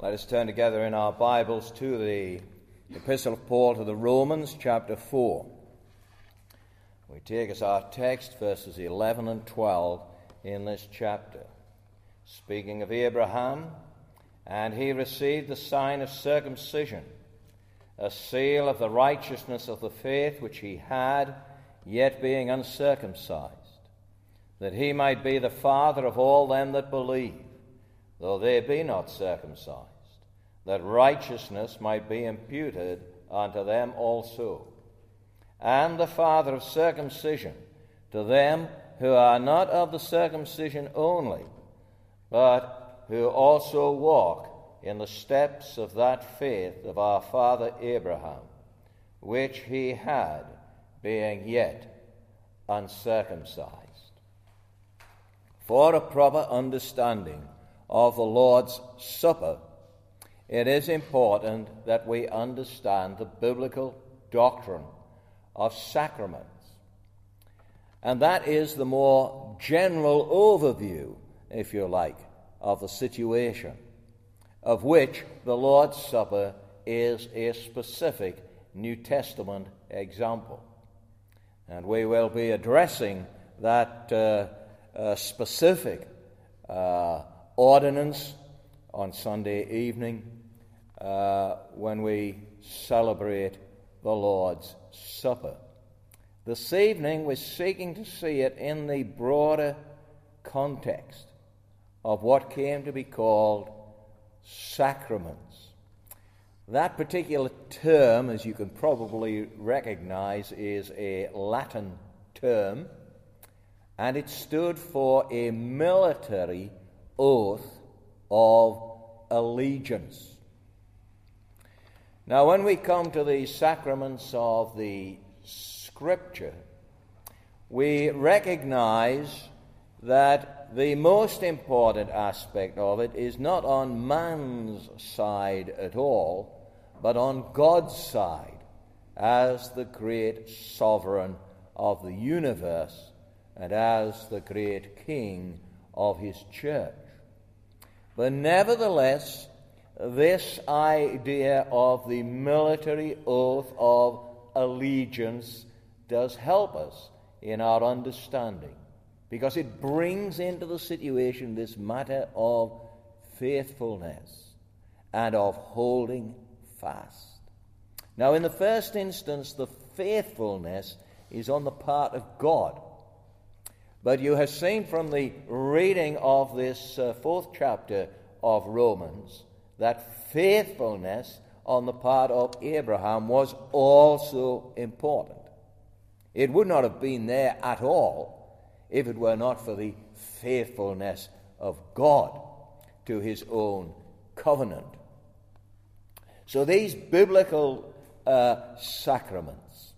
Let us turn together in our Bibles to the Epistle of Paul to the Romans, chapter 4. We take as our text verses 11 and 12 in this chapter. Speaking of Abraham, and he received the sign of circumcision, a seal of the righteousness of the faith which he had, yet being uncircumcised, that he might be the father of all them that believe, though they be not circumcised, that righteousness might be imputed unto them also, and the father of circumcision to them who are not of the circumcision only, but who also walk in the steps of that faith of our father Abraham, which he had, being yet uncircumcised. For a proper understanding of the Lord's Supper, it is important that we understand the biblical doctrine of sacraments. And that is the more general overview, if you like, of the situation, of which the Lord's Supper is a specific New Testament example. And we will be addressing that specific ordinance on Sunday evening when we celebrate the Lord's Supper. This evening we're seeking to see it in the broader context of what came to be called sacraments. That particular term, as you can probably recognize, is a Latin term, and it stood for a military oath of allegiance. Now, when we come to the sacraments of the Scripture, we recognize that the most important aspect of it is not on man's side at all, but on God's side as the great sovereign of the universe and as the great king of his church. But nevertheless, this idea of the military oath of allegiance does help us in our understanding, because it brings into the situation this matter of faithfulness and of holding fast. Now, in the first instance, the faithfulness is on the part of God. But you have seen from the reading of this fourth chapter of Romans that faithfulness on the part of Abraham was also important. It would not have been there at all if it were not for the faithfulness of God to his own covenant. So these biblical sacraments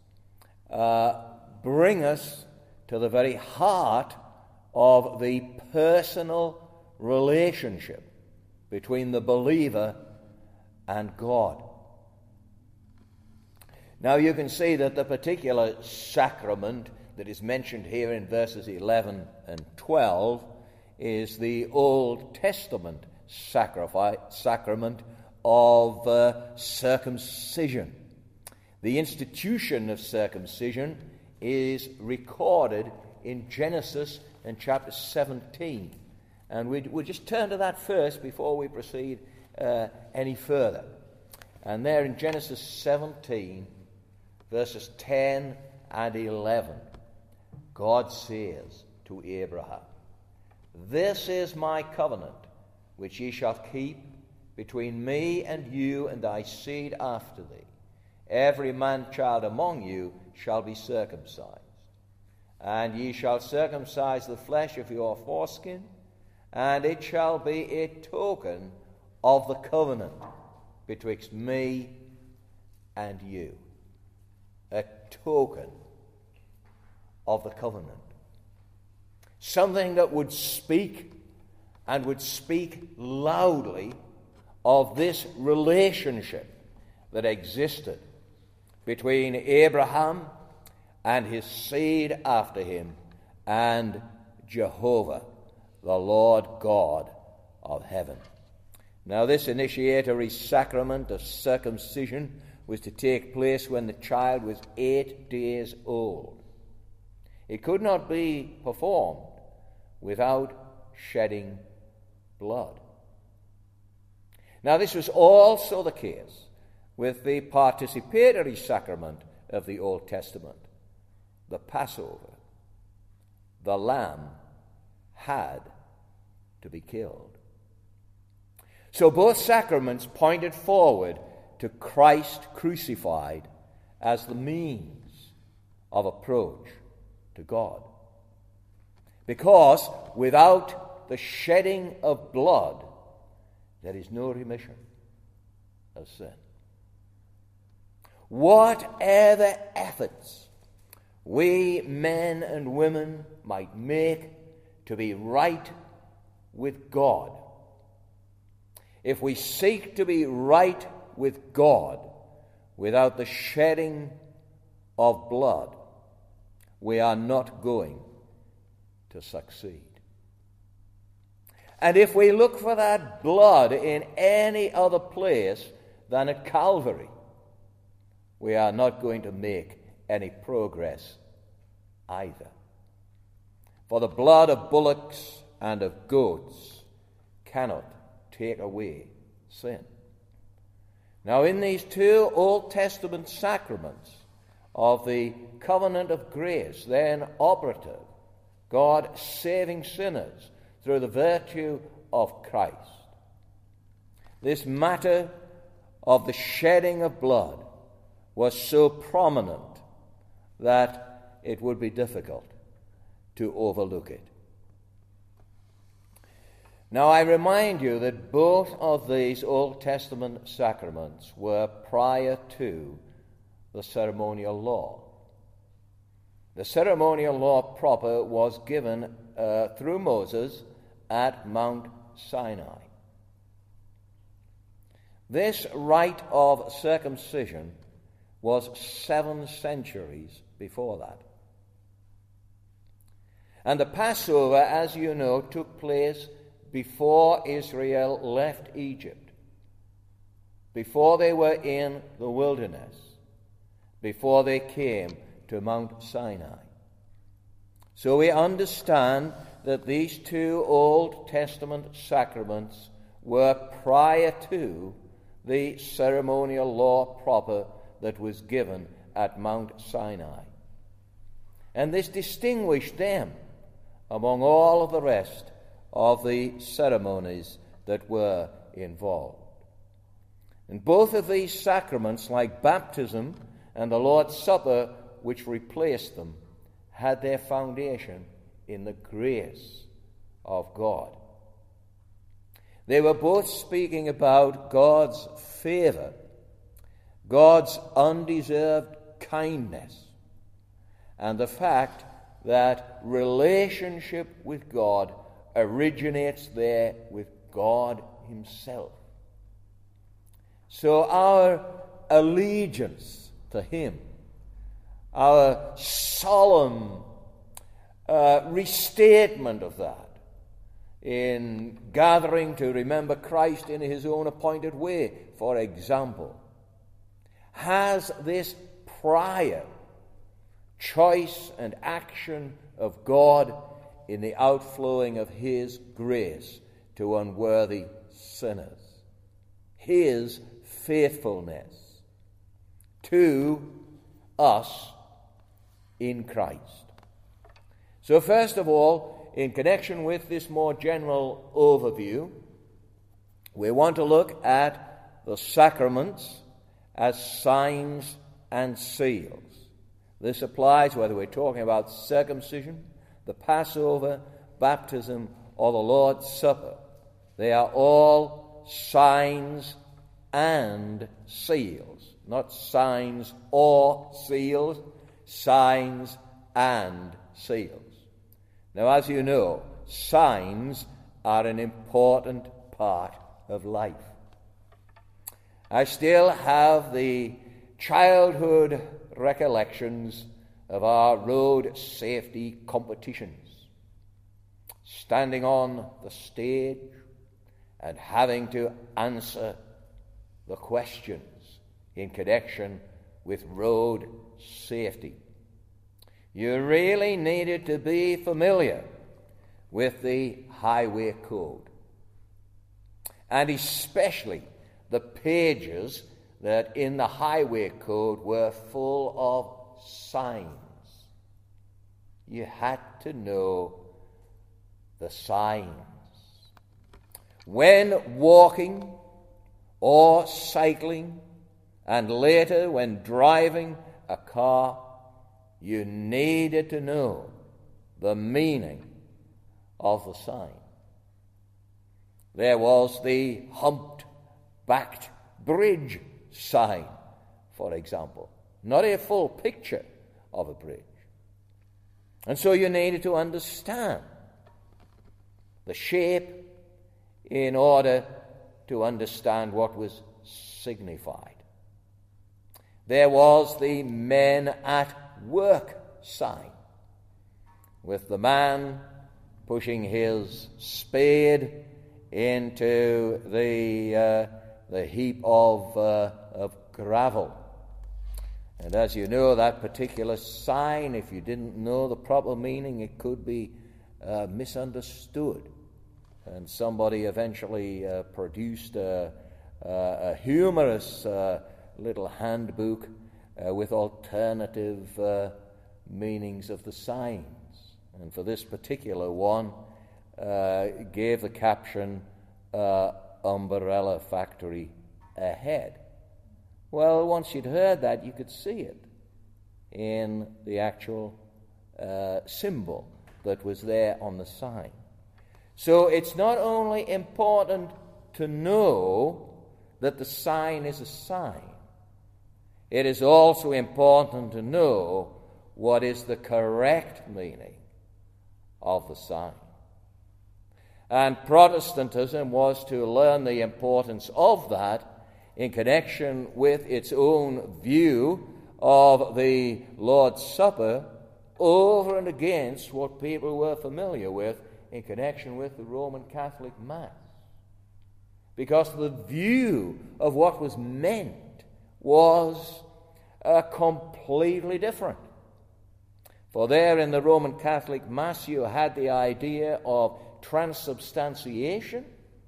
bring us to the very heart of the personal relationship between the believer and God. Now you can see that the particular sacrament that is mentioned here in verses 11 and 12 is the Old Testament sacrament of circumcision. The institution of circumcision is recorded in Genesis in chapter 17. And we'll just turn to that first before we proceed any further. And there in Genesis 17, verses 10 and 11, God says to Abraham, "This is my covenant, which ye shall keep between me and you and thy seed after thee. Every man-child among you shall be circumcised. And ye shall circumcise the flesh of your foreskin, and it shall be a token of the covenant betwixt me and you." A token of the covenant. Something that would speak, and would speak loudly, of this relationship that existed between Abraham and his seed after him and Jehovah, the Lord God of heaven. Now, this initiatory sacrament of circumcision was to take place when the child was 8 days old. It could not be performed without shedding blood. Now, this was also the case with the participatory sacrament of the Old Testament, the Passover. The lamb had to be killed. So both sacraments pointed forward to Christ crucified as the means of approach to God. Because without the shedding of blood, there is no remission of sin. Whatever efforts we men and women might make to be right with God, if we seek to be right with God without the shedding of blood, we are not going to succeed. And if we look for that blood in any other place than at Calvary, we are not going to make any progress either. For the blood of bullocks and of goats cannot take away sin. Now, in these two Old Testament sacraments of the covenant of grace, then operative, God saving sinners through the virtue of Christ, this matter of the shedding of blood was so prominent that it would be difficult to overlook it. Now, I remind you that both of these Old Testament sacraments were prior to the ceremonial law. The ceremonial law proper was given through Moses at Mount Sinai. This rite of circumcision was 7 centuries before that. And the Passover, as you know, took place before Israel left Egypt, before they were in the wilderness, before they came to Mount Sinai. So we understand that these two Old Testament sacraments were prior to the ceremonial law proper that was given at Mount Sinai. And this distinguished them among all of the rest of the ceremonies that were involved. And both of these sacraments, like baptism and the Lord's Supper, which replaced them, had their foundation in the grace of God. They were both speaking about God's favor, God's undeserved kindness, and the fact that relationship with God originates there with God himself. So our allegiance to him, our solemn restatement of that in gathering to remember Christ in his own appointed way, for example, has this prior choice and action of God in the outflowing of his grace to unworthy sinners, his faithfulness to us in Christ. So first of all, in connection with this more general overview, we want to look at the sacraments as signs and seals. This applies whether we're talking about circumcision, the Passover, baptism, or the Lord's Supper. They are all signs and seals. Not signs or seals, signs and seals. Now, as you know, signs are an important part of life. I still have the childhood recollections of our road safety competitions, standing on the stage and having to answer the questions in connection with road safety. You really needed to be familiar with the highway code, and especially the pages that in the highway code were full of signs. You had to know the signs. When walking or cycling, and later when driving a car, you needed to know the meaning of the sign. There was the humped-backed bridge sign, for example, not a full picture of a bridge. And so you needed to understand the shape in order to understand what was signified. There was the men at work sign, with the man pushing his spade into the heap of gravel. And as you know, that particular sign, if you didn't know the proper meaning, it could be misunderstood. And somebody eventually produced a humorous little handbook with alternative meanings of the signs. And for this particular one, gave the caption, Umbrella Factory Ahead. Well, once you'd heard that, you could see it in the actual symbol that was there on the sign. So it's not only important to know that the sign is a sign, it is also important to know what is the correct meaning of the sign. And Protestantism was to learn the importance of that in connection with its own view of the Lord's Supper over and against what people were familiar with in connection with the Roman Catholic Mass. Because the view of what was meant was completely different. For there in the Roman Catholic Mass you had the idea of transubstantiation,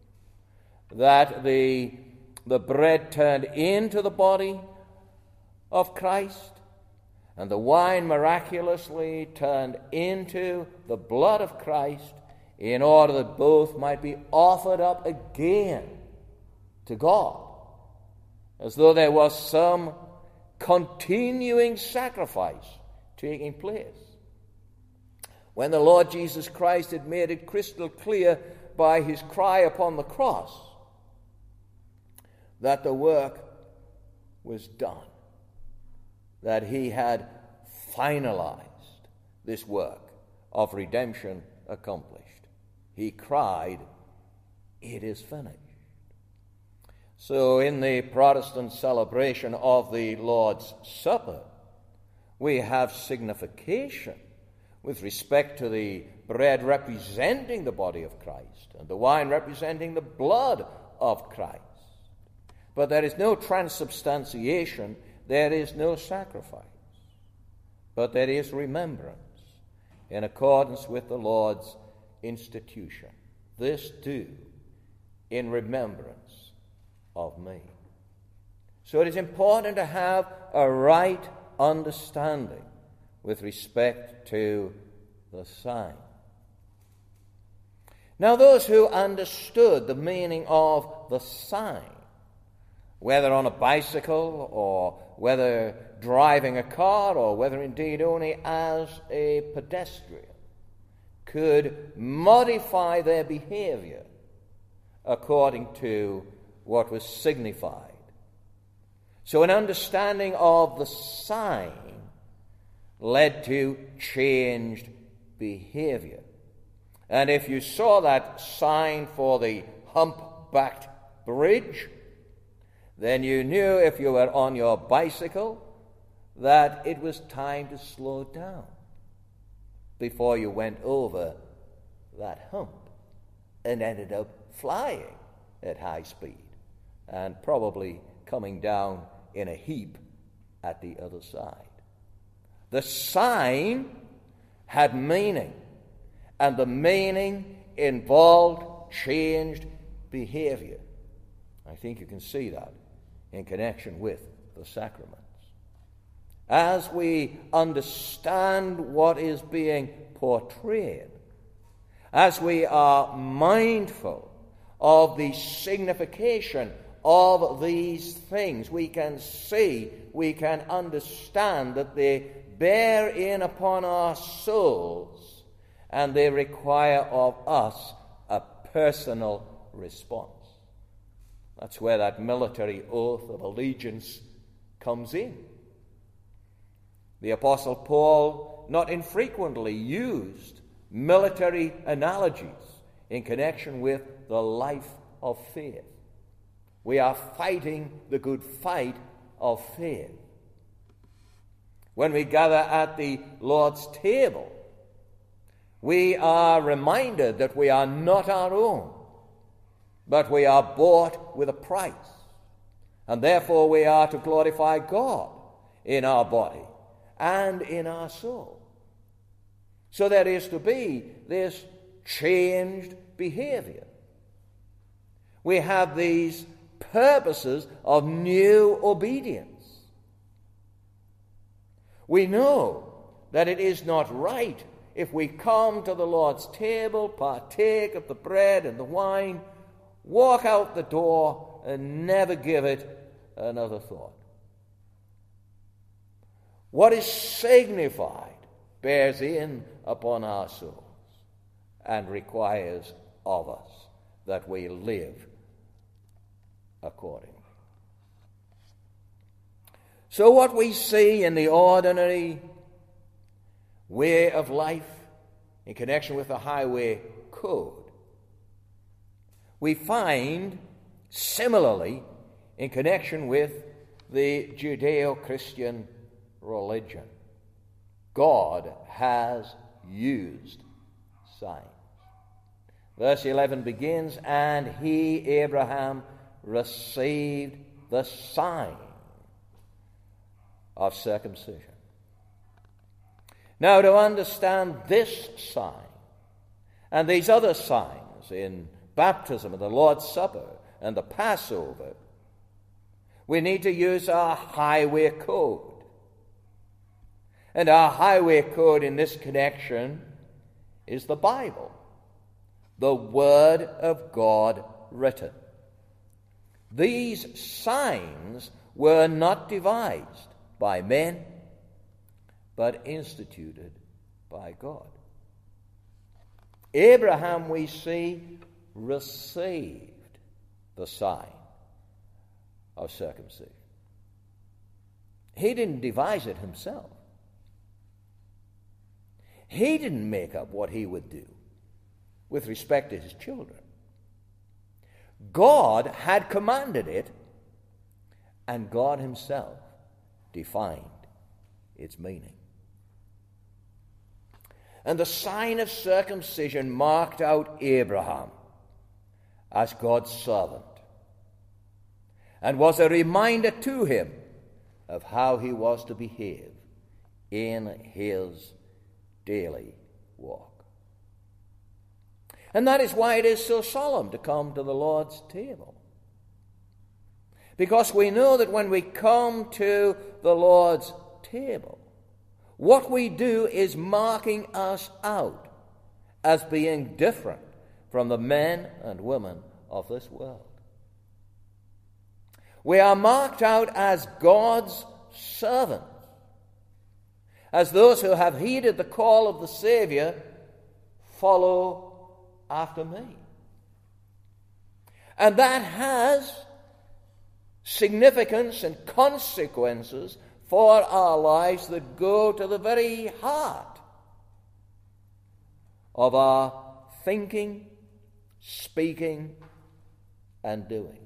that the bread turned into the body of Christ, and the wine miraculously turned into the blood of Christ, in order that both might be offered up again to God, as though there was some continuing sacrifice taking place. When the Lord Jesus Christ had made it crystal clear by his cry upon the cross that the work was done, that he had finalized this work of redemption accomplished, he cried, "It is finished." So in the Protestant celebration of the Lord's Supper, we have signification with respect to the bread representing the body of Christ and the wine representing the blood of Christ. But there is no transubstantiation, there is no sacrifice, but there is remembrance in accordance with the Lord's institution. This do in remembrance of me. So it is important to have a right understanding with respect to the sign. Now, those who understood the meaning of the sign, whether on a bicycle or whether driving a car or whether indeed only as a pedestrian, could modify their behavior according to what was signified. So an understanding of the sign led to changed behavior. And if you saw that sign for the humpbacked bridge, then you knew if you were on your bicycle that it was time to slow down before you went over that hump and ended up flying at high speed, and probably coming down in a heap at the other side. The sign had meaning, and the meaning involved changed behavior. I think you can see that in connection with the sacraments. As we understand what is being portrayed, as we are mindful of the signification of these things, we can see, we can understand that they bear in upon our souls, and they require of us a personal response. That's where that military oath of allegiance comes in. The Apostle Paul not infrequently used military analogies in connection with the life of faith. We are fighting the good fight of faith. When we gather at the Lord's table, we are reminded that we are not our own, but we are bought with a price. And therefore we are to glorify God in our body and in our soul. So there is to be this changed behavior. We have these purposes of new obedience. We know that it is not right if we come to the Lord's table, partake of the bread and the wine, walk out the door, and never give it another thought. What is signified bears in upon our souls and requires of us that we live accordingly. So what we see in the ordinary way of life in connection with the highway code, we find similarly in connection with the Judeo-Christian religion. God has used signs. Verse 11 begins, "And he, Abraham, received the sign of circumcision." Now, to understand this sign and these other signs in baptism and the Lord's Supper and the Passover, we need to use our highway code. And our highway code in this connection is the Bible, the Word of God written. These signs were not devised by men, but instituted by God. Abraham, we see, received the sign of circumcision. He didn't devise it himself. He didn't make up what he would do with respect to his children. God had commanded it, and God himself defined its meaning. And the sign of circumcision marked out Abraham as God's servant and was a reminder to him of how he was to behave in his daily walk. And that is why it is so solemn to come to the Lord's table. Because we know that when we come to the Lord's table, what we do is marking us out as being different from the men and women of this world. We are marked out as God's servants, as those who have heeded the call of the Savior, follow after me. And that has significance and consequences for our lives that go to the very heart of our thinking, speaking, and doing.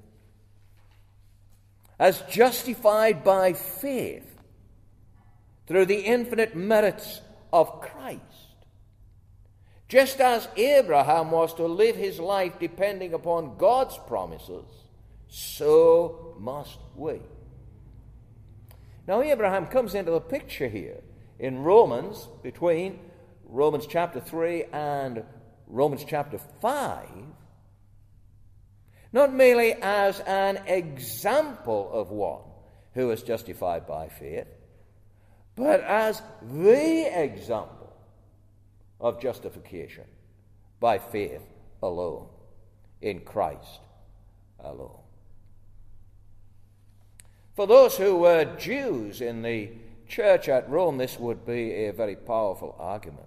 As justified by faith through the infinite merits of Christ, Just as Abraham was to live his life depending upon God's promises, so must we. Now, Abraham comes into the picture here in Romans, between Romans chapter 3 and Romans chapter 5, not merely as an example of one who is justified by faith, but as the example of justification by faith alone, in Christ alone. For those who were Jews in the church at Rome, this would be a very powerful argument.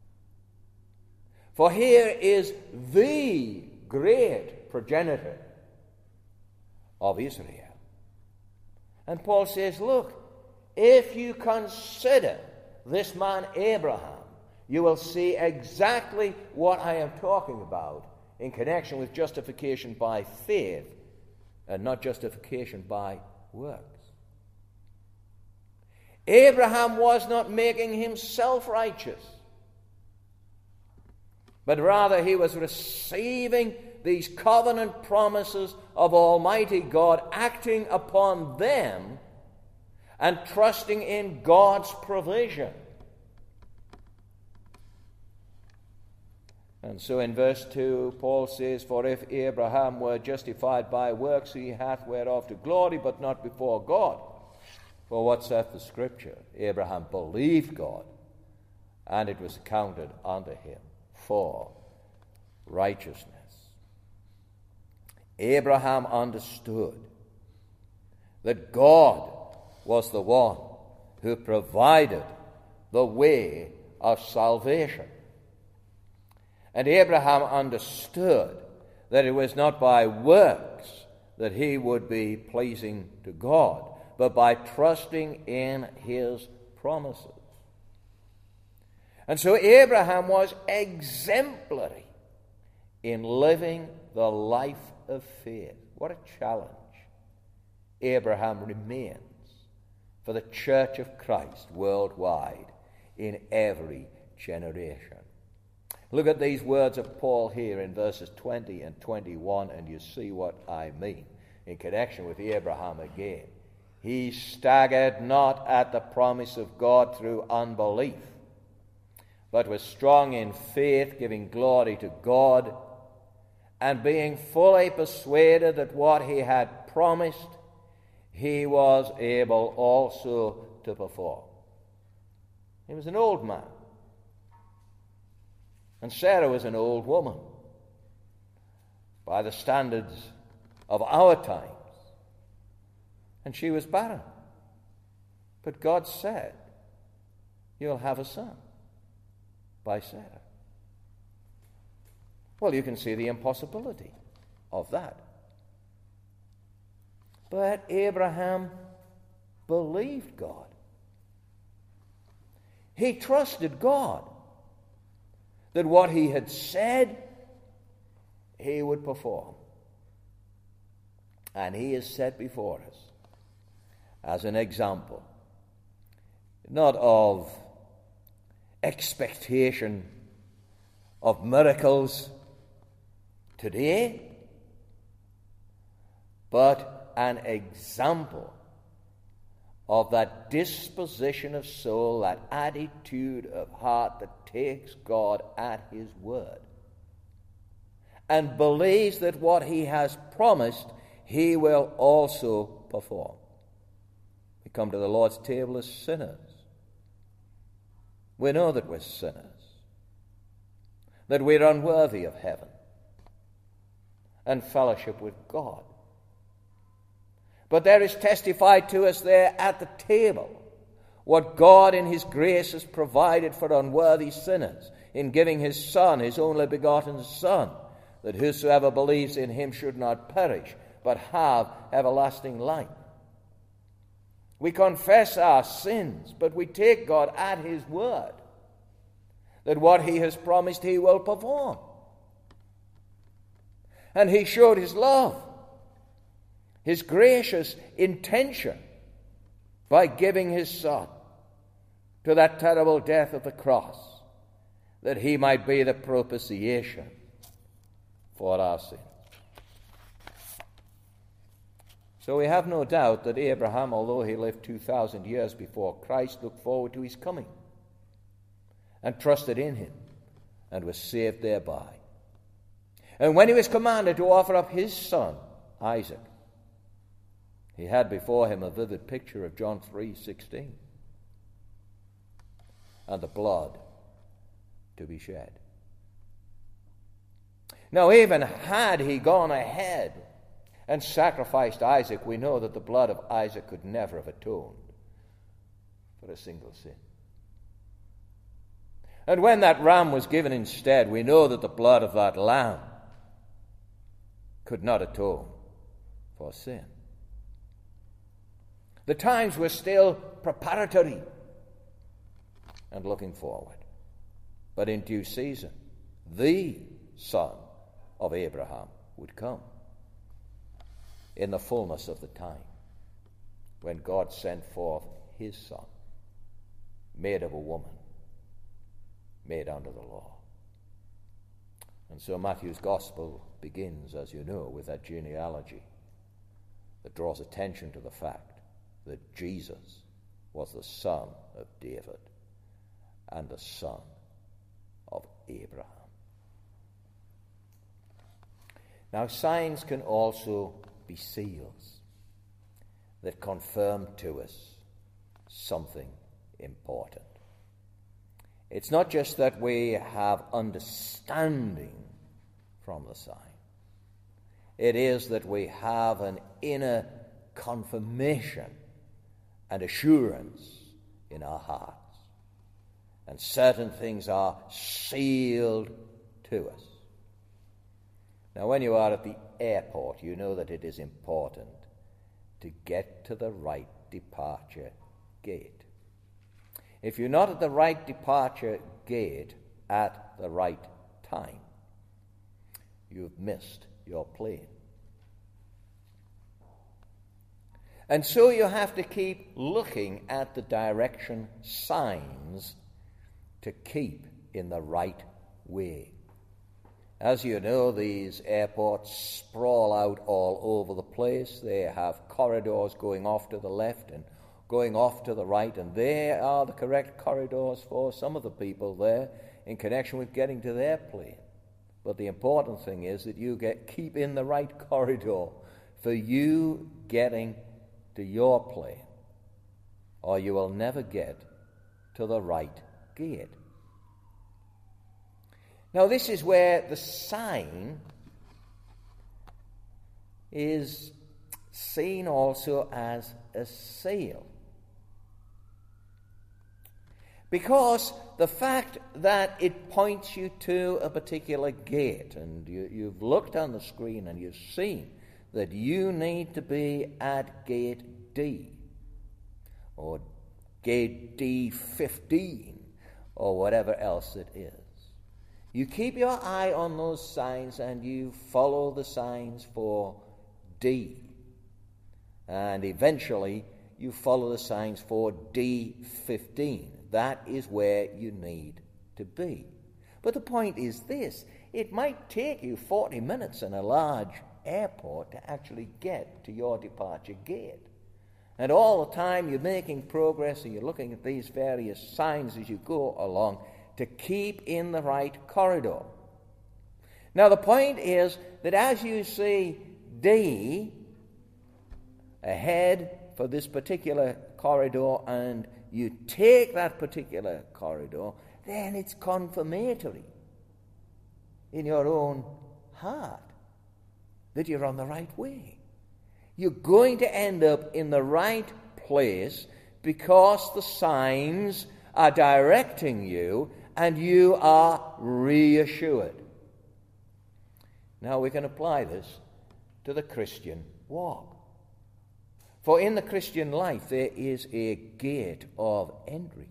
For here is the great progenitor of Israel. And Paul says, look, if you consider this man Abraham, you will see exactly what I am talking about in connection with justification by faith and not justification by works. Abraham was not making himself righteous, but rather he was receiving these covenant promises of Almighty God, acting upon them and trusting in God's provision. And so in verse 2, Paul says, for if Abraham were justified by works, he hath whereof to glory, but not before God. For what saith the Scripture? Abraham believed God, and it was accounted unto him for righteousness. Abraham understood that God was the one who provided the way of salvation. And Abraham understood that it was not by works that he would be pleasing to God, but by trusting in his promises. And so Abraham was exemplary in living the life of faith. What a challenge Abraham remains for the Church of Christ worldwide in every generation. Look at these words of Paul here in verses 20 and 21, and you see what I mean in connection with Abraham again. He staggered not at the promise of God through unbelief, but was strong in faith, giving glory to God, and being fully persuaded that what he had promised, he was able also to perform. He was an old man. And Sarah was an old woman by the standards of our times. And she was barren. But God said, you'll have a son by Sarah. Well, you can see the impossibility of that. But Abraham believed God. He trusted God that what he had said, he would perform. And he is set before us as an example, not of expectation of miracles today, but an example of that disposition of soul, that attitude of heart that takes God at his word and believes that what he has promised he will also perform. We come to the Lord's table as sinners. We know that we're sinners, that we're unworthy of heaven and fellowship with God. But there is testified to us there at the table what God in his grace has provided for unworthy sinners in giving his Son, his only begotten Son, that whosoever believes in him should not perish, but have everlasting life. We confess our sins, but we take God at his word, that what he has promised he will perform. And he showed his love, his gracious intention, by giving his Son to that terrible death of the cross, that he might be the propitiation for our sins. So we have no doubt that Abraham, although he lived 2,000 years before Christ, looked forward to his coming and trusted in him and was saved thereby. And when he was commanded to offer up his son, Isaac, he had before him a vivid picture of John 3:16 and the blood to be shed. Now, even had he gone ahead and sacrificed Isaac, we know that the blood of Isaac could never have atoned for a single sin. And when that ram was given instead, we know that the blood of that lamb could not atone for sin. The times were still preparatory and looking forward. But in due season, the son of Abraham would come in the fullness of the time, when God sent forth his son, made of a woman, made under the law. And so Matthew's gospel begins, as you know, with that genealogy that draws attention to the fact that Jesus was the son of David and the son of Abraham. Now, signs can also be seals that confirm to us something important. It's not just that we have understanding from the sign. It is that we have an inner confirmation and assurance in our hearts. And certain things are sealed to us. Now, when you are at the airport, you know that it is important to get to the right departure gate. If you're not at the right departure gate at the right time, you've missed your plane. And so you have to keep looking at the direction signs to keep in the right way. As you know, these airports sprawl out all over the place. They have corridors going off to the left and going off to the right, and they are the correct corridors for some of the people there in connection with getting to their plane. But the important thing is that you keep in the right corridor for you getting to your plane, or you will never get to the right gate. Now, this is where the sign is seen also as a seal. Because the fact that it points you to a particular gate, and you've looked on the screen and you've seen that you need to be at gate D, or gate D15, or whatever else it is. You keep your eye on those signs and you follow the signs for D. And eventually you follow the signs for D15. That is where you need to be. But the point is this: it might take you 40 minutes in a large airport to actually get to your departure gate. And all the time you're making progress and you're looking at these various signs as you go along to keep in the right corridor. Now, the point is that as you see D ahead for this particular corridor and you take that particular corridor, then it's confirmatory in your own heart that you're on the right way. You're going to end up in the right place because the signs are directing you and you are reassured. Now we can apply this to the Christian walk. For in the Christian life there is a gate of entry.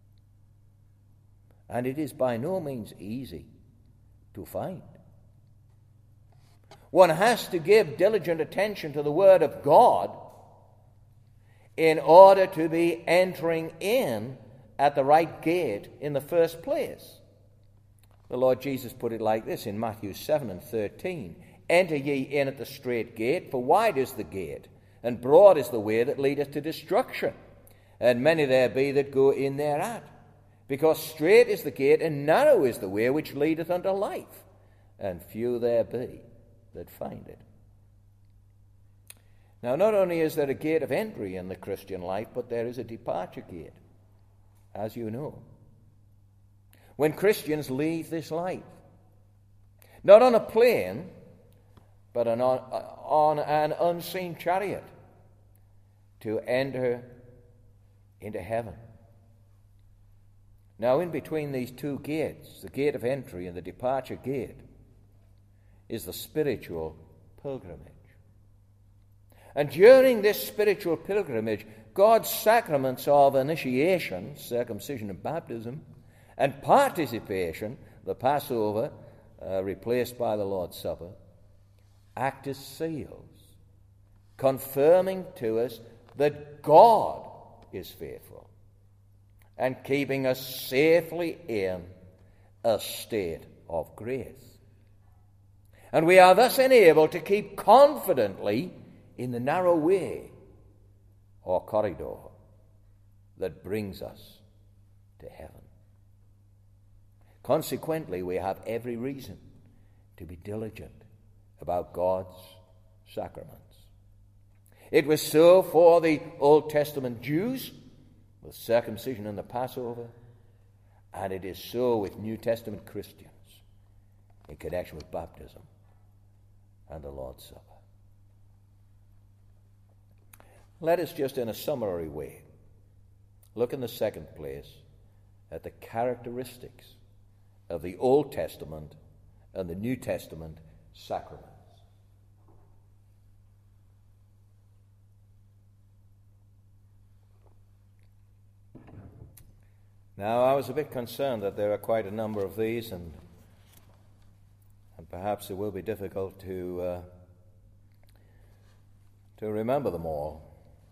And it is by no means easy to find. One has to give diligent attention to the Word of God in order to be entering in at the right gate in the first place. The Lord Jesus put it like this in Matthew 7:13. Enter ye in at the strait gate, for wide is the gate, and broad is the way that leadeth to destruction, and many there be that go in thereat. Because strait is the gate, and narrow is the way which leadeth unto life, and few there be that find it. Now, not only is there a gate of entry in the Christian life, but there is a departure gate, as you know. When Christians leave this life, not on a plane, but on an unseen chariot, to enter into heaven. Now, in between these two gates, the gate of entry and the departure gate, is the spiritual pilgrimage. And during this spiritual pilgrimage, God's sacraments of initiation, circumcision and baptism, and participation, the Passover, replaced by the Lord's Supper, act as seals, confirming to us that God is faithful and keeping us safely in a state of grace. And we are thus enabled to keep confidently in the narrow way or corridor that brings us to heaven. Consequently, we have every reason to be diligent about God's sacraments. It was so for the Old Testament Jews with circumcision and the Passover, and it is so with New Testament Christians in connection with baptism and the Lord's Supper. Let us just in a summary way look in the second place at the characteristics of the Old Testament and the New Testament sacraments. Now, I was a bit concerned that there are quite a number of these, and perhaps it will be difficult to remember them all.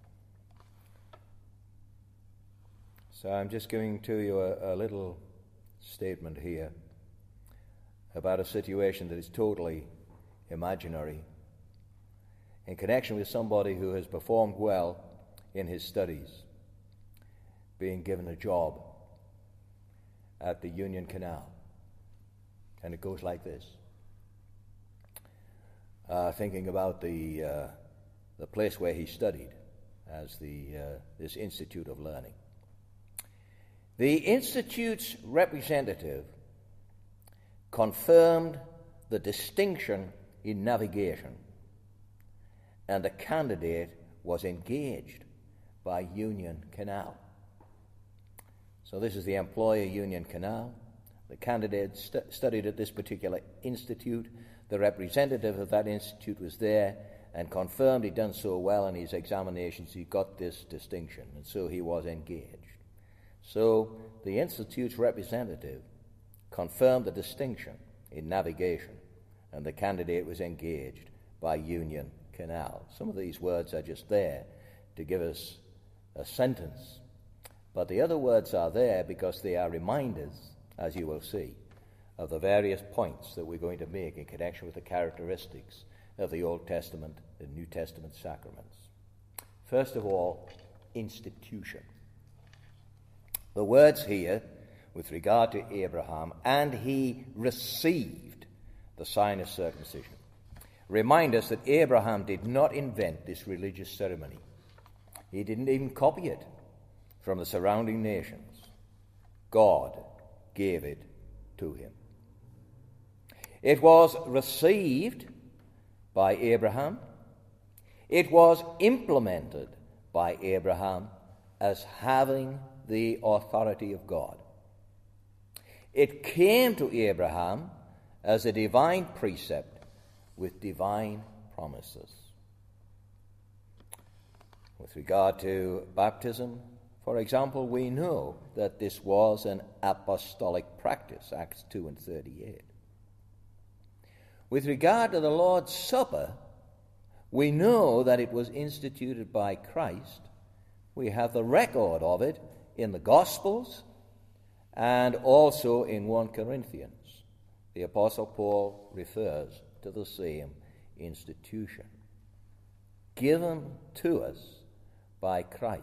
So I'm just giving to you a little statement here about a situation that is totally imaginary in connection with somebody who has performed well in his studies, being given a job at the Union Canal. And it goes like this. Thinking about the place where he studied as this Institute of Learning. The Institute's representative confirmed the distinction in navigation, and the candidate was engaged by Union Canal. So this is the employer, Union Canal. The candidate studied at this particular institute. The representative of that institute was there and confirmed he'd done so well in his examinations, he got this distinction, and so he was engaged. So the institute's representative confirmed the distinction in navigation, and the candidate was engaged by Union Canal. Some of these words are just there to give us a sentence, but the other words are there because they are reminders, as you will see, of the various points that we're going to make in connection with the characteristics of the Old Testament and New Testament sacraments. First of all, institution. The words here, with regard to Abraham, and he received the sign of circumcision, remind us that Abraham did not invent this religious ceremony. He didn't even copy it from the surrounding nations. God gave it to him. It was received by Abraham. It was implemented by Abraham as having the authority of God. It came to Abraham as a divine precept with divine promises. With regard to baptism, for example, we know that this was an apostolic practice, Acts 2 and 38. With regard to the Lord's Supper, we know that it was instituted by Christ. We have the record of it in the Gospels and also in 1 Corinthians. the Apostle Paul refers to the same institution, given to us by Christ.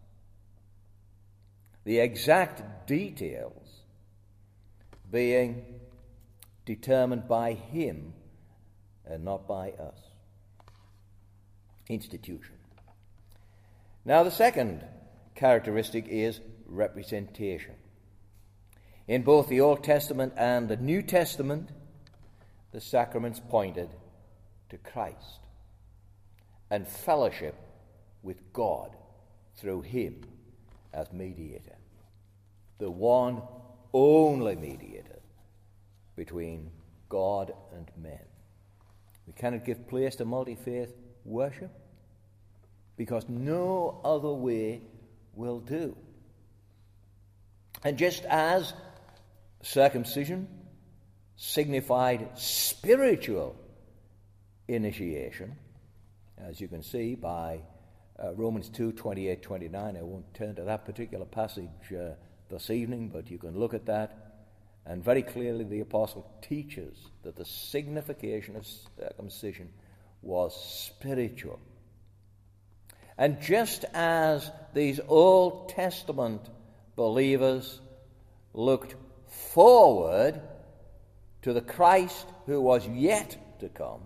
The exact details being determined by him and not by us. Institution. Now, the second characteristic is representation. In both the Old Testament and the New Testament, the sacraments pointed to Christ and fellowship with God through him as mediator, the one only mediator between God and men. We cannot give place to multi-faith worship because no other way will do. And just as circumcision signified spiritual initiation, as you can see by Romans 2:28-29. I won't turn to that particular passage this evening, but you can look at that, and very clearly the apostle teaches that the signification of circumcision was spiritual. And just as these Old Testament believers looked forward to the Christ who was yet to come,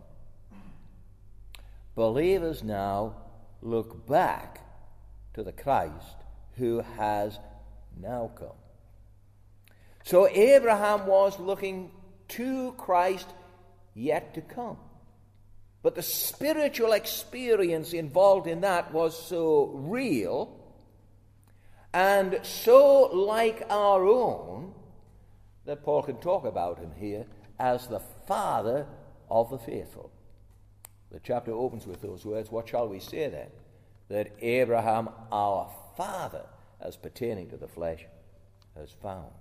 believers now look back to the Christ who has now come. So Abraham was looking to Christ yet to come. But the spiritual experience involved in that was so real and so like our own that Paul can talk about him here as the father of the faithful. The chapter opens with those words, what shall we say then? That Abraham, our father, as pertaining to the flesh, has found.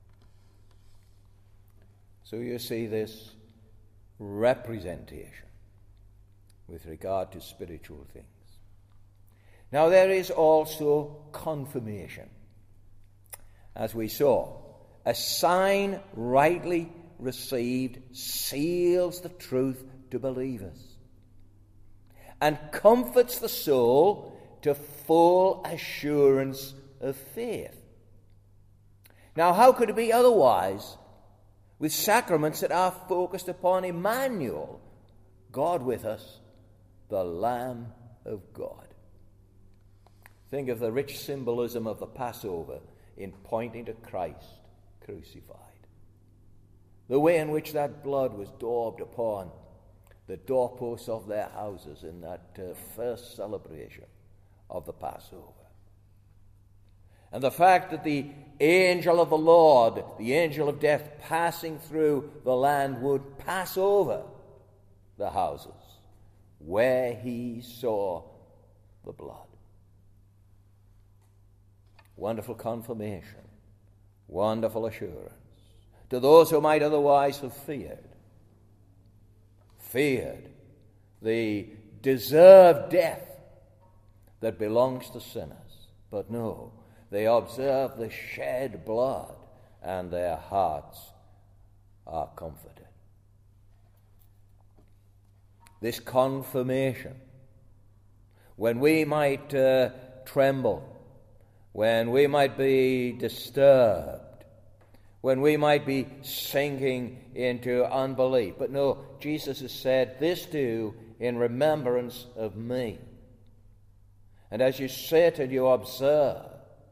So you see this representation with regard to spiritual things. Now there is also confirmation. As we saw, a sign rightly received seals the truth to believers and comforts the soul to full assurance of faith. Now, how could it be otherwise with sacraments that are focused upon Emmanuel, God with us, the Lamb of God? Think of the rich symbolism of the Passover in pointing to Christ crucified. The way in which that blood was daubed upon the doorposts of their houses in that first celebration of the Passover. And the fact that the angel of the Lord, the angel of death passing through the land, would pass over the houses where he saw the blood. Wonderful confirmation, wonderful assurance to those who might otherwise have feared the deserved death that belongs to sinners. But no, they observe the shed blood and their hearts are comforted. This confirmation, when we might tremble, when we might be disturbed, when we might be sinking into unbelief. But no, Jesus has said, this do in remembrance of me. And as you sit and you observe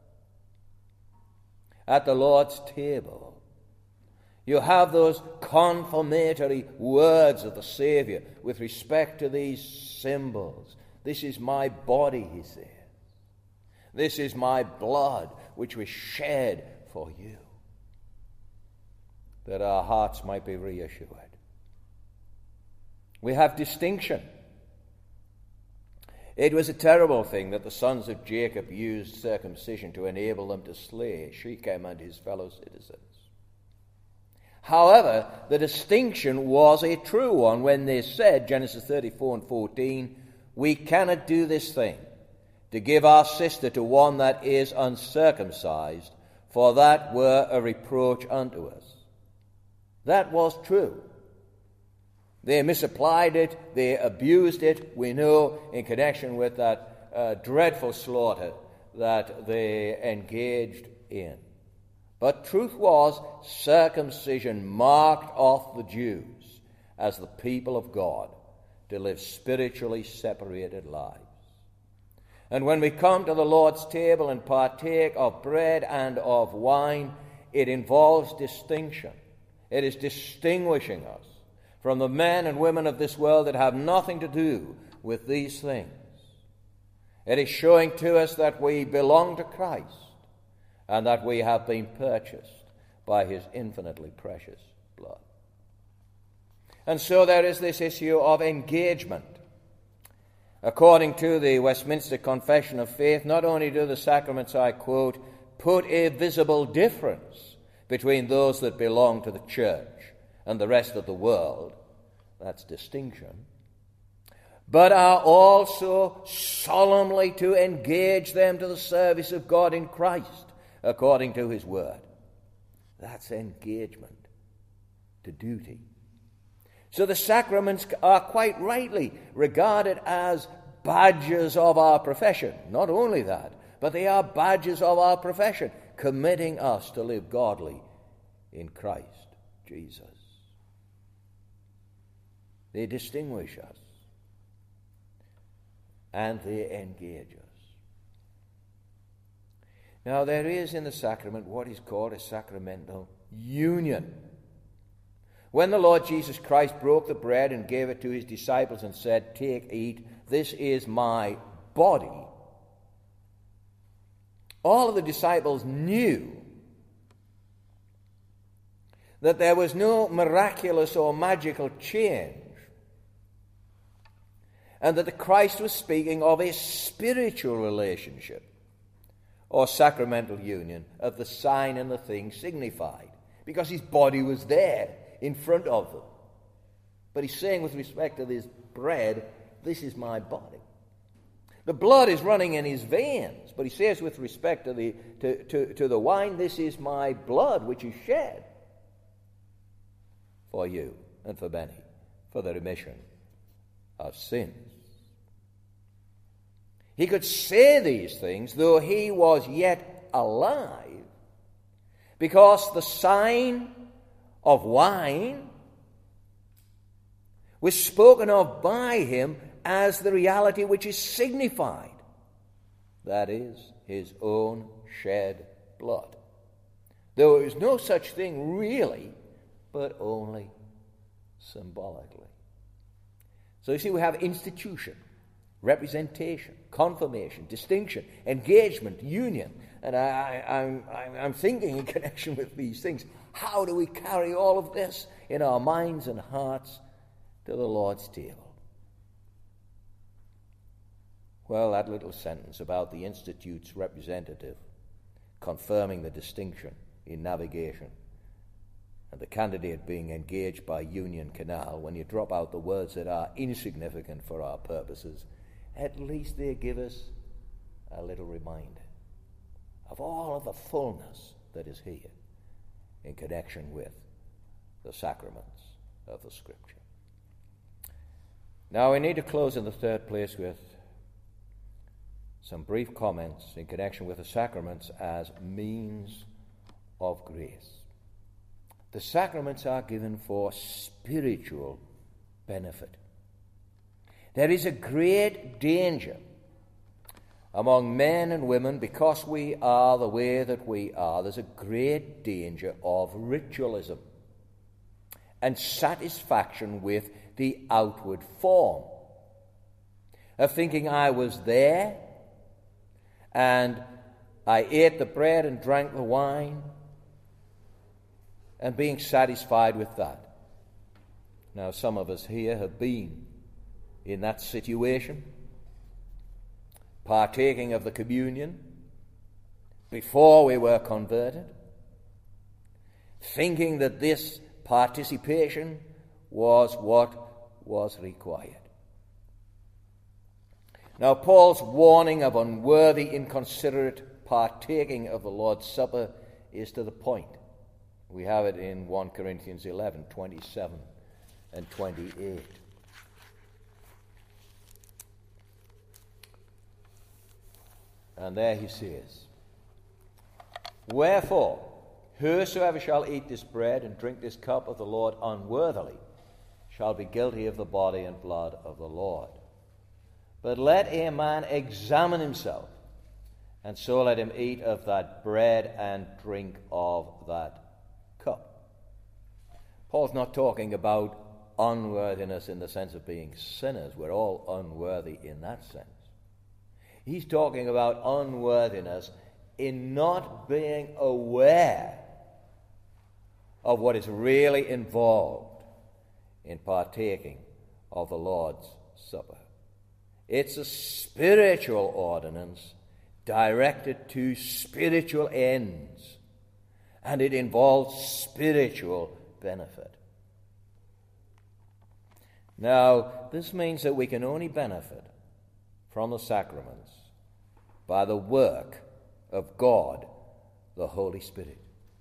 at the Lord's table, you have those confirmatory words of the Savior with respect to these symbols. This is my body, he says. This is my blood, which was shed for you, that our hearts might be reassured. We have distinction. It was a terrible thing that the sons of Jacob used circumcision to enable them to slay Shechem and his fellow citizens. However, the distinction was a true one when they said, Genesis 34:14, we cannot do this thing, to give our sister to one that is uncircumcised, for that were a reproach unto us. That was true. They misapplied it, they abused it, we know, in connection with that dreadful slaughter that they engaged in. But truth was, circumcision marked off the Jews as the people of God to live spiritually separated lives. And when we come to the Lord's table and partake of bread and of wine, it involves distinction. It is distinguishing us from the men and women of this world that have nothing to do with these things. It is showing to us that we belong to Christ and that we have been purchased by his infinitely precious blood. And so there is this issue of engagement. According to the Westminster Confession of Faith, not only do the sacraments, I quote, put a visible difference between those that belong to the church and the rest of the world, that's distinction, but are also solemnly to engage them to the service of God in Christ, according to his word. That's engagement to duty. So the sacraments are quite rightly regarded as badges of our profession. Not only that, but they are badges of our profession, committing us to live godly in Christ Jesus. They distinguish us and they engage us. Now, there is in the sacrament what is called a sacramental union. When the Lord Jesus Christ broke the bread and gave it to his disciples and said, "Take, eat, this is my body," all of the disciples knew that there was no miraculous or magical change, and that the Christ was speaking of a spiritual relationship or sacramental union of the sign and the thing signified, because his body was there in front of them. But he's saying with respect to this bread, this is my body. The blood is running in his veins, but he says with respect to the wine, this is my blood which is shed for you and for many, for the remission of sins. He could say these things though he was yet alive, because the sign of wine was spoken of by him as the reality which is signified. That is, his own shed blood. There is no such thing really, but only symbolically. So you see, we have institution, representation, confirmation, distinction, engagement, union. And I'm thinking in connection with these things, how do we carry all of this in our minds and hearts to the Lord's table? Well, that little sentence about the Institute's representative confirming the distinction in navigation and the candidate being engaged by Union Canal, when you drop out the words that are insignificant for our purposes, at least they give us a little reminder of all of the fullness that is here in connection with the sacraments of the Scripture. Now, we need to close in the third place with some brief comments in connection with the sacraments as means of grace. The sacraments are given for spiritual benefit. There is a great danger among men and women, because we are the way that we are. There's a great danger of ritualism and satisfaction with the outward form, of thinking I was there and I ate the bread and drank the wine, and being satisfied with that. Now, some of us here have been in that situation, partaking of the communion before we were converted, thinking that this participation was what was required. Now, Paul's warning of unworthy, inconsiderate partaking of the Lord's Supper is to the point. We have it in 1 Corinthians 11, 27 and 28. And there he says, "Wherefore, whosoever shall eat this bread and drink this cup of the Lord unworthily shall be guilty of the body and blood of the Lord. But let a man examine himself, and so let him eat of that bread and drink of that cup." Paul's not talking about unworthiness in the sense of being sinners. We're all unworthy in that sense. He's talking about unworthiness in not being aware of what is really involved in partaking of the Lord's Supper. It's a spiritual ordinance directed to spiritual ends, and it involves spiritual benefit. Now, this means that we can only benefit from the sacraments by the work of God, the Holy Spirit.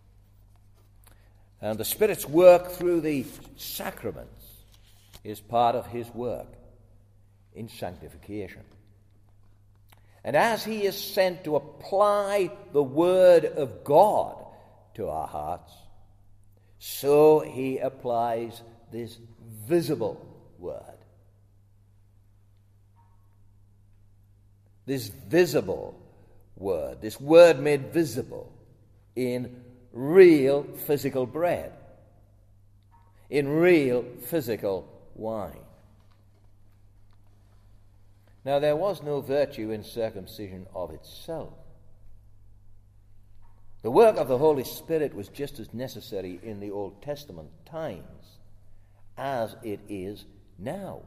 And the Spirit's work through the sacraments is part of his work in sanctification. And as he is sent to apply the Word of God to our hearts, so he applies this visible Word. This visible Word, this Word made visible in real physical bread, in real physical wine. Now, there was no virtue in circumcision of itself. The work of the Holy Spirit was just as necessary in the Old Testament times as it is now.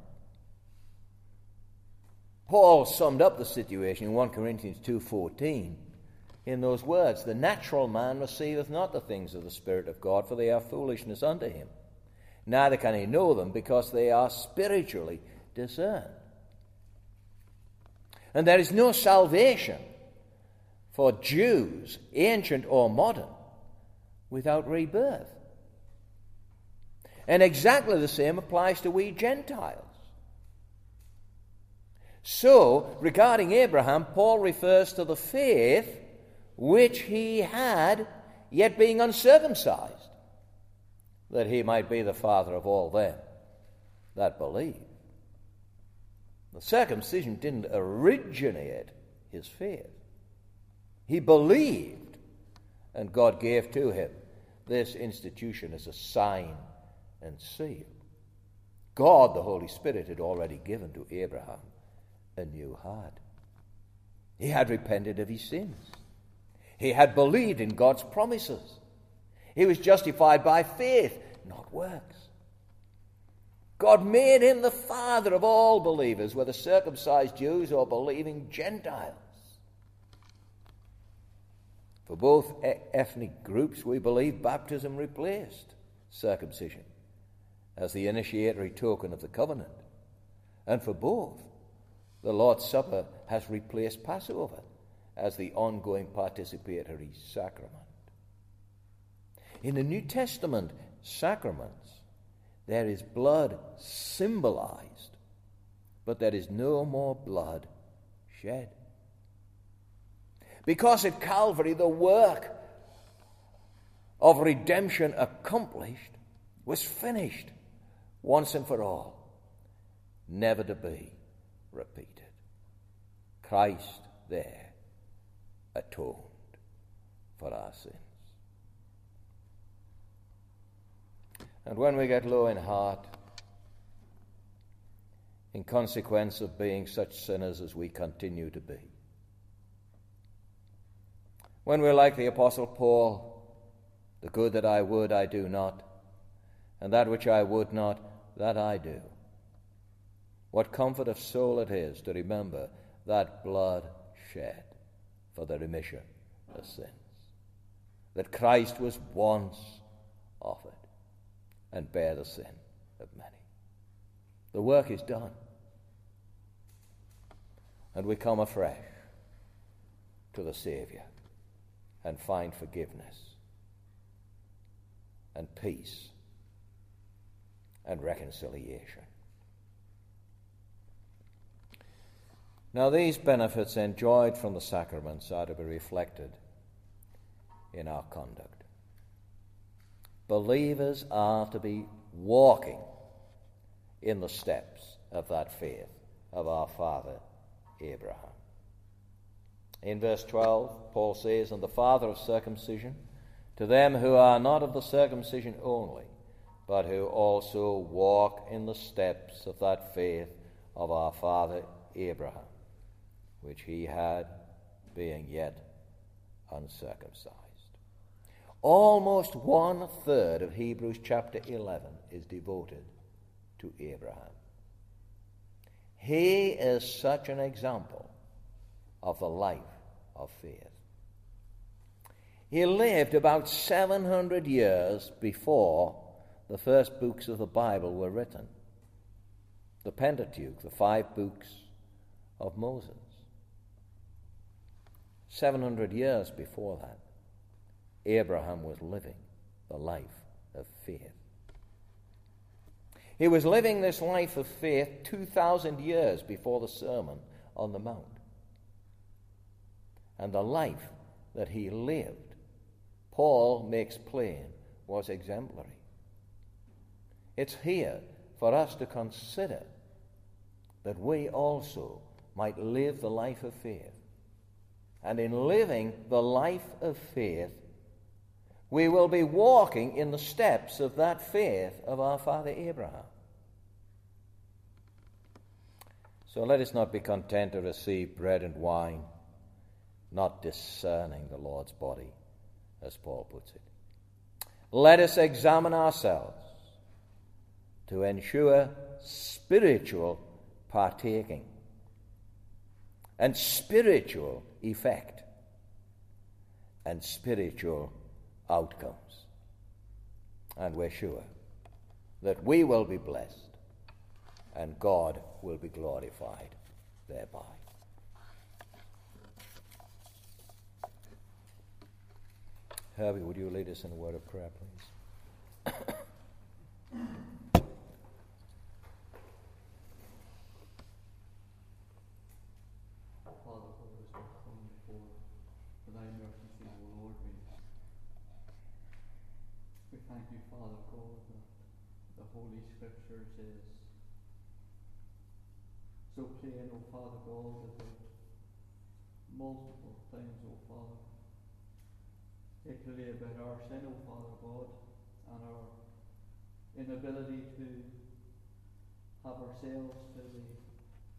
Paul summed up the situation in 1 Corinthians 2:14 in those words, "The natural man receiveth not the things of the Spirit of God, for they are foolishness unto him. Neither can he know them, because they are spiritually discerned." And there is no salvation for Jews, ancient or modern, without rebirth. And exactly the same applies to we Gentiles. So, regarding Abraham, Paul refers to the faith which he had, yet being uncircumcised, that he might be the father of all them that believe. The circumcision didn't originate his faith. He believed, and God gave to him this institution as a sign and seal. God, the Holy Spirit, had already given to Abraham a new heart. He had repented of his sins. He had believed in God's promises. He was justified by faith, not works. God made him the father of all believers, whether circumcised Jews or believing Gentiles. For both ethnic groups, we believe baptism replaced circumcision as the initiatory token of the covenant. And for both, the Lord's Supper has replaced Passover as the ongoing participatory sacrament. In the New Testament sacraments, there is blood symbolized, but there is no more blood shed. Because at Calvary, the work of redemption accomplished was finished once and for all, never to be repeated. Christ there atoned for our sins. And when we get low in heart, in consequence of being such sinners as we continue to be, when we're like the Apostle Paul, the good that I would I do not, and that which I would not, that I do. What comfort of soul it is to remember that blood shed for the remission of sins, that Christ was once offered and bear the sin of many. The work is done, and we come afresh to the Savior and find forgiveness and peace and reconciliation. Now, these benefits enjoyed from the sacraments are to be reflected in our conduct. Believers are to be walking in the steps of that faith of our father Abraham. In verse 12, Paul says, "And the father of circumcision, to them who are not of the circumcision only, but who also walk in the steps of that faith of our father Abraham, which he had, being yet uncircumcised." Almost 1/3 of Hebrews chapter 11 is devoted to Abraham. He is such an example of the life of faith. He lived about 700 years before the first books of the Bible were written. The Pentateuch, the 5 books of Moses. 700 years before that, Abraham was living the life of faith. He was living this life of faith 2,000 years before the Sermon on the Mount. And the life that he lived, Paul makes plain, was exemplary. It's here for us to consider that we also might live the life of faith. And in living the life of faith, we will be walking in the steps of that faith of our father Abraham. So let us not be content to receive bread and wine, not discerning the Lord's body, as Paul puts it. Let us examine ourselves to ensure spiritual partaking and spiritual effect and spiritual outcomes. And we're sure that we will be blessed and God will be glorified thereby. Herbie, would you lead us in a word of prayer, please? Father, for us to come before thy mercy seat, O Lord, we thank you, Father God, that the Holy Scriptures is so plain, O Father God, that multiple things, O Father, particularly about our sin, O Father God, and our inability to have ourselves to the